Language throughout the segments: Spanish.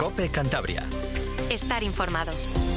COPE Cantabria. Estar informado.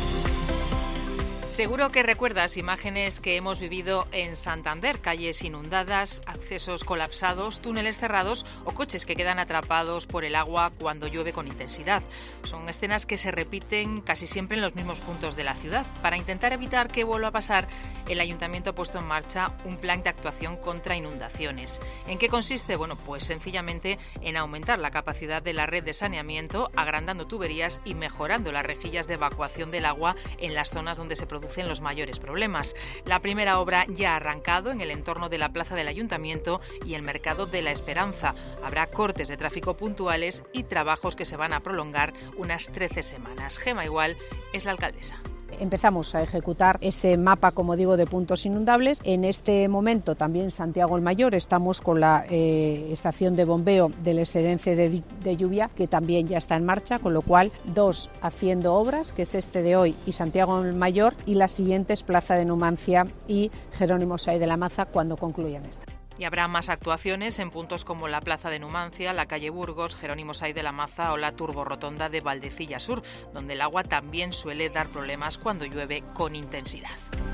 Seguro que recuerdas imágenes que hemos vivido en Santander, calles inundadas, accesos colapsados, túneles cerrados o coches que quedan atrapados por el agua cuando llueve con intensidad. Son escenas que se repiten casi siempre en los mismos puntos de la ciudad. Para intentar evitar que vuelva a pasar, el Ayuntamiento ha puesto en marcha un plan de actuación contra inundaciones. ¿En qué consiste? Bueno, pues sencillamente en aumentar la capacidad de la red de saneamiento, agrandando tuberías y mejorando las rejillas de evacuación del agua en las zonas donde se producen los mayores problemas. La primera obra ya ha arrancado en el entorno de la plaza del Ayuntamiento y el Mercado de la Esperanza. Habrá cortes de tráfico puntuales y trabajos que se van a prolongar unas 13 semanas. Gema Igual es la alcaldesa. Empezamos a ejecutar ese mapa, como digo, de puntos inundables. En este momento también Santiago el Mayor estamos con la estación de bombeo del excedente de lluvia, que también ya está en marcha, con lo cual 2 haciendo obras, que es este de hoy y Santiago el Mayor, y las siguientes Plaza de Numancia y Jerónimo Sáenz de la Maza cuando concluyan esta. Y habrá más actuaciones en puntos como la Plaza de Numancia, la calle Burgos, Jerónimo Sáenz de la Maza o la Turborotonda de Valdecilla Sur, donde el agua también suele dar problemas cuando llueve con intensidad.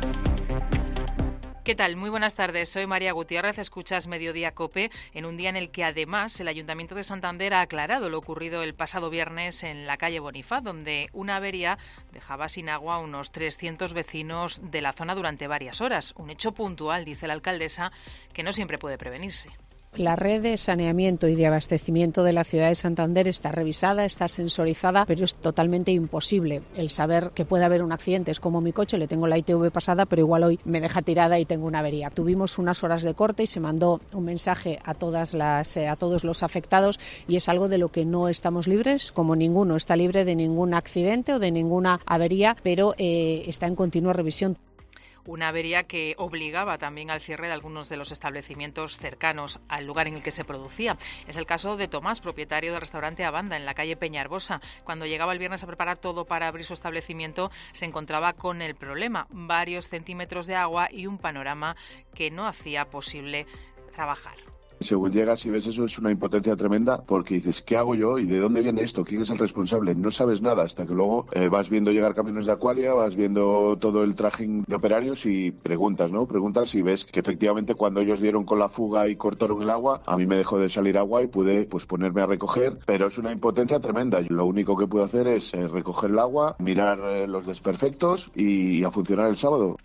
¿Qué tal? Muy buenas tardes, soy María Gutiérrez, escuchas Mediodía COPE, en un día en el que además el Ayuntamiento de Santander ha aclarado lo ocurrido el pasado viernes en la calle Bonifaz, donde una avería dejaba sin agua a unos 300 vecinos de la zona durante varias horas. Un hecho puntual, dice la alcaldesa, que no siempre puede prevenirse. La red de saneamiento y de abastecimiento de la ciudad de Santander está revisada, está sensorizada, pero es totalmente imposible el saber que puede haber un accidente. Es como mi coche, le tengo la ITV pasada, pero igual hoy me deja tirada y tengo una avería. Tuvimos unas horas de corte y se mandó un mensaje a todos los afectados, y es algo de lo que no estamos libres, como ninguno está libre de ningún accidente o de ninguna avería, pero está en continua revisión. Una avería que obligaba también al cierre de algunos de los establecimientos cercanos al lugar en el que se producía. Es el caso de Tomás, propietario del restaurante Abanda en la calle Peñarbosa. Cuando llegaba el viernes a preparar todo para abrir su establecimiento, se encontraba con el problema: varios centímetros de agua y un panorama que no hacía posible trabajar. Según llegas y ves eso, es una impotencia tremenda, porque dices, ¿qué hago yo? ¿Y de dónde viene esto? ¿Quién es el responsable? No sabes nada hasta que luego vas viendo llegar camiones de Aqualia, vas viendo todo el trajín de operarios y preguntas, ¿no? Preguntas y ves que efectivamente cuando ellos dieron con la fuga y cortaron el agua, a mí me dejó de salir agua y pude ponerme a recoger, pero es una impotencia tremenda. Lo único que puedo hacer es recoger el agua, mirar los desperfectos y a funcionar el sábado.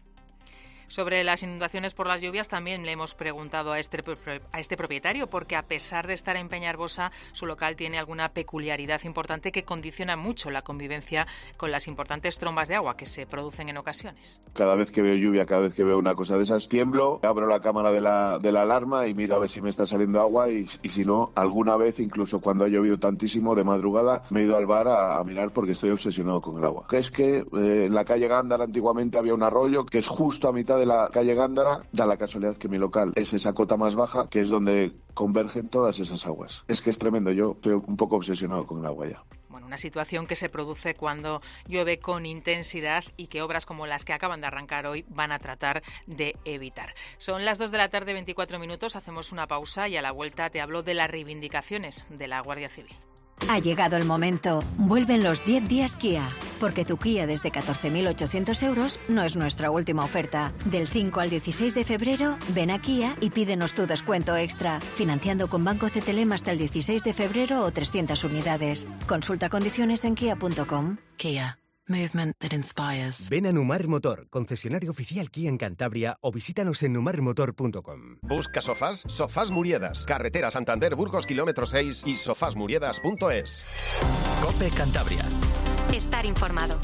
Sobre las inundaciones por las lluvias también le hemos preguntado a este propietario, porque a pesar de estar en Peñarbosa, su local tiene alguna peculiaridad importante que condiciona mucho la convivencia con las importantes trombas de agua que se producen en ocasiones. Cada vez que veo lluvia, cada vez que veo una cosa de esas, tiemblo, abro la cámara de la alarma y miro a ver si me está saliendo agua y si no, alguna vez, incluso cuando ha llovido tantísimo de madrugada, me he ido al bar a mirar porque estoy obsesionado con el agua. Que es que en la calle Gándara antiguamente había un arroyo que es justo a mitad de la calle Gándara. Da la casualidad que mi local es esa cota más baja, que es donde convergen todas esas aguas. Es que es tremendo, yo estoy un poco obsesionado con el agua ya. Bueno, una situación que se produce cuando llueve con intensidad y que obras como las que acaban de arrancar hoy van a tratar de evitar. Son las 2 de la tarde, 24 minutos, hacemos una pausa y a la vuelta te hablo de las reivindicaciones de la Guardia Civil. Ha llegado el momento. Vuelven los 10 días Kia. Porque tu Kia desde 14.800 euros no es nuestra última oferta. Del 5 al 16 de febrero, ven a Kia y pídenos tu descuento extra. Financiando con Banco CTLM hasta el 16 de febrero o 300 unidades. Consulta condiciones en kia.com. Kia. Movement that inspires. Ven a Numar Motor, concesionario oficial Kia en Cantabria, o visítanos en numarmotor.com. Busca sofás, Sofás Muriedas, carretera Santander Burgos kilómetro 6 y sofasmuriedas.es. COPE Cantabria. Estar informado.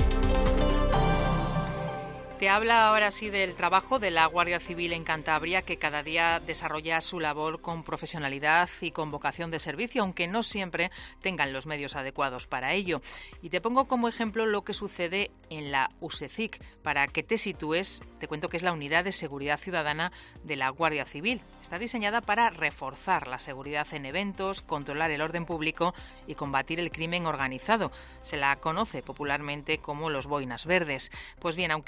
Te habla ahora sí del trabajo de la Guardia Civil en Cantabria, que cada día desarrolla su labor con profesionalidad y con vocación de servicio, aunque no siempre tengan los medios adecuados para ello. Y te pongo como ejemplo lo que sucede en la USECIC. Para que te sitúes, te cuento que es la Unidad de Seguridad Ciudadana de la Guardia Civil. Está diseñada para reforzar la seguridad en eventos, controlar el orden público y combatir el crimen organizado. Se la conoce popularmente como los boinas verdes. Pues bien, aunque las cifras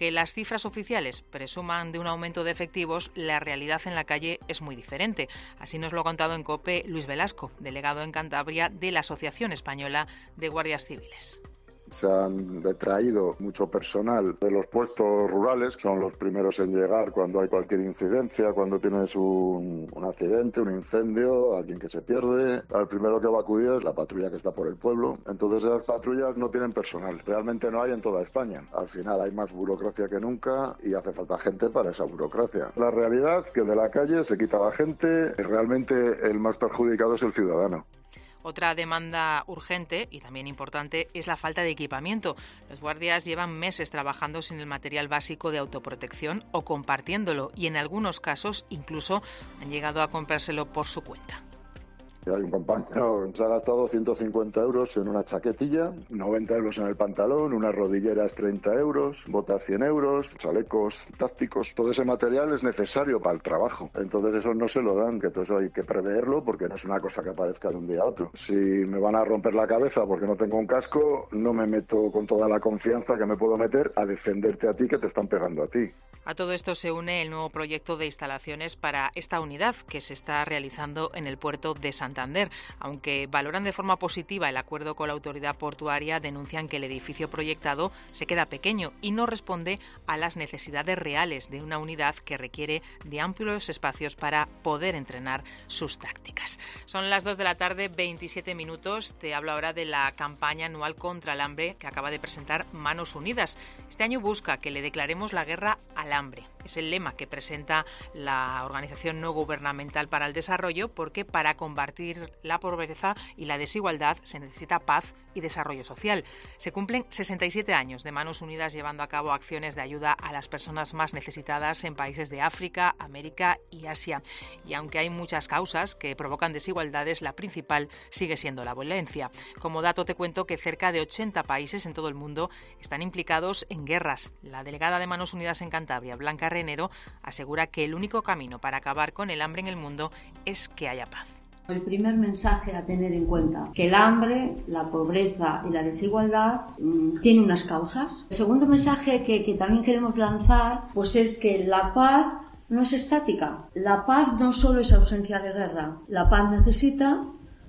cifras oficiales presuman de un aumento de efectivos, la realidad en la calle es muy diferente. Así nos lo ha contado en COPE Luis Velasco, delegado en Cantabria de la Asociación Española de Guardias Civiles. Se han detraído mucho personal de los puestos rurales, son los primeros en llegar cuando hay cualquier incidencia, cuando tienes un accidente, un incendio, alguien que se pierde. El primero que va a acudir es la patrulla que está por el pueblo. Entonces esas patrullas no tienen personal, realmente no hay en toda España. Al final hay más burocracia que nunca y hace falta gente para esa burocracia. La realidad es que de la calle se quita la gente y realmente el más perjudicado es el ciudadano. Otra demanda urgente y también importante es la falta de equipamiento. Los guardias llevan meses trabajando sin el material básico de autoprotección o compartiéndolo y en algunos casos incluso han llegado a comprárselo por su cuenta. Hay un compañero que se ha gastado 150 euros en una chaquetilla, 90 euros en el pantalón, unas rodilleras 30 euros, botas 100 euros, chalecos tácticos. Todo ese material es necesario para el trabajo. Entonces eso no se lo dan, que todo eso hay que preverlo porque no es una cosa que aparezca de un día a otro. Si me van a romper la cabeza porque no tengo un casco, no me meto con toda la confianza que me puedo meter a defenderte a ti que te están pegando a ti. A todo esto se une el nuevo proyecto de instalaciones para esta unidad que se está realizando en el puerto de Santander. Aunque valoran de forma positiva el acuerdo con la autoridad portuaria, denuncian que el edificio proyectado se queda pequeño y no responde a las necesidades reales de una unidad que requiere de amplios espacios para poder entrenar sus tácticas. Son las 2 de la tarde, 27 minutos. Te hablo ahora de la campaña anual contra el hambre que acaba de presentar Manos Unidas. Este año busca que le declaremos la guerra al hambre. Es el lema que presenta la Organización No Gubernamental para el Desarrollo, porque para combatir la pobreza y la desigualdad se necesita paz y desarrollo social. Se cumplen 67 años de Manos Unidas llevando a cabo acciones de ayuda a las personas más necesitadas en países de África, América y Asia. Y aunque hay muchas causas que provocan desigualdades, la principal sigue siendo la violencia. Como dato te cuento que cerca de 80 países en todo el mundo están implicados en guerras. La delegada de Manos Unidas en Cantabria, Blanca Renero, asegura que el único camino para acabar con el hambre en el mundo es que haya paz. El primer mensaje a tener en cuenta, que el hambre, la pobreza y la desigualdad tienen unas causas. El segundo mensaje que también queremos lanzar pues es que la paz no es estática. La paz no solo es ausencia de guerra. La paz necesita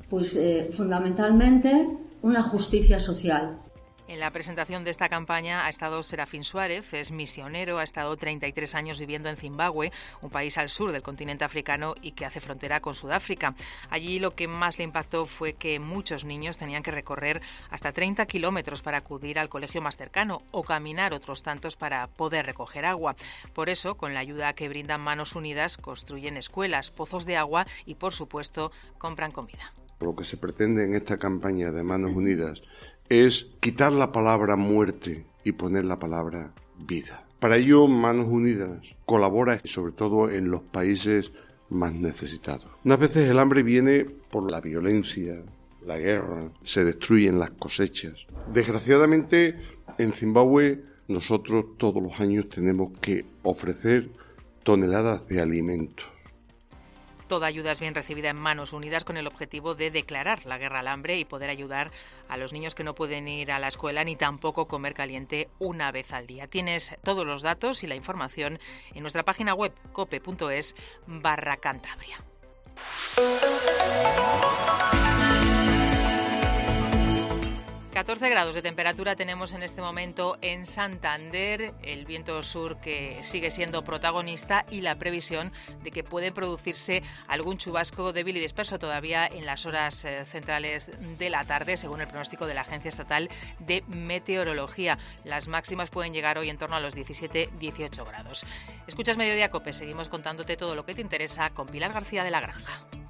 fundamentalmente una justicia social. En la presentación de esta campaña ha estado Serafín Suárez, es misionero, ha estado 33 años viviendo en Zimbabue, un país al sur del continente africano y que hace frontera con Sudáfrica. Allí lo que más le impactó fue que muchos niños tenían que recorrer hasta 30 kilómetros para acudir al colegio más cercano o caminar otros tantos para poder recoger agua. Por eso, con la ayuda que brindan Manos Unidas, construyen escuelas, pozos de agua y, por supuesto, compran comida. Lo que se pretende en esta campaña de Manos Unidas es quitar la palabra muerte y poner la palabra vida. Para ello, Manos Unidas colabora sobre todo en los países más necesitados. Unas veces el hambre viene por la violencia, la guerra, se destruyen las cosechas. Desgraciadamente, en Zimbabue nosotros todos los años tenemos que ofrecer toneladas de alimentos. Toda ayuda es bien recibida en Manos Unidas con el objetivo de declarar la guerra al hambre y poder ayudar a los niños que no pueden ir a la escuela ni tampoco comer caliente una vez al día. Tienes todos los datos y la información en nuestra página web cope.es/Cantabria. 14 grados de temperatura tenemos en este momento en Santander, el viento sur que sigue siendo protagonista y la previsión de que puede producirse algún chubasco débil y disperso todavía en las horas centrales de la tarde, según el pronóstico de la Agencia Estatal de Meteorología. Las máximas pueden llegar hoy en torno a los 17-18 grados. Escuchas Mediodía Cope, seguimos contándote todo lo que te interesa con Pilar García de la Granja.